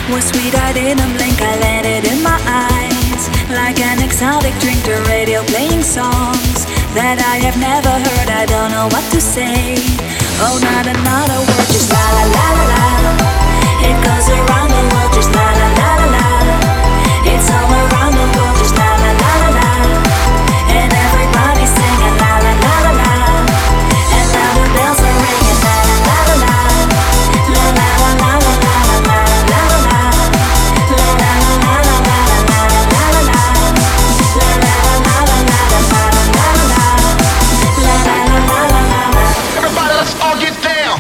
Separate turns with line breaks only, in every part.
Was sweet, I didn't blink, I let it in my eyes. Like an exotic drink, the radio playing songs that I have never heard, I don't know what to say. Oh, not another word, just la la la la la. It goes around the world, just la la la la la. It's all around the world, just la la la la la. And everybody's singing la la la la la. And now the bells are ringing la la la la la. La la la la la la la la la la. La la la la la la la la la la. La la la la la la la la la la. La la la la la la la.
Everybody, let's all get down.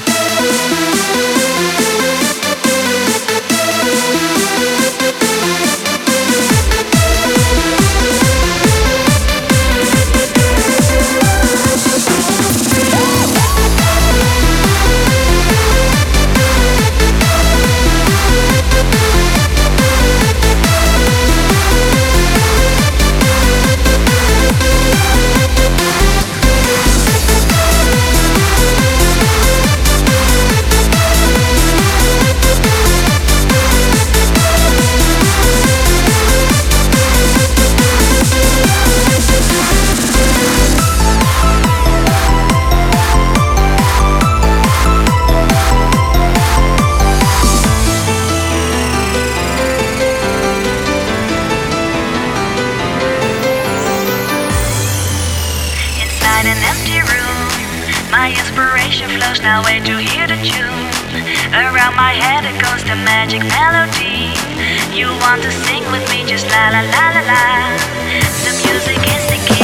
Inside an empty room, my inspiration flows now way to hear the tune. Around my head it goes the magic melody. You want to sing with me, just la la la la la. The music is the key.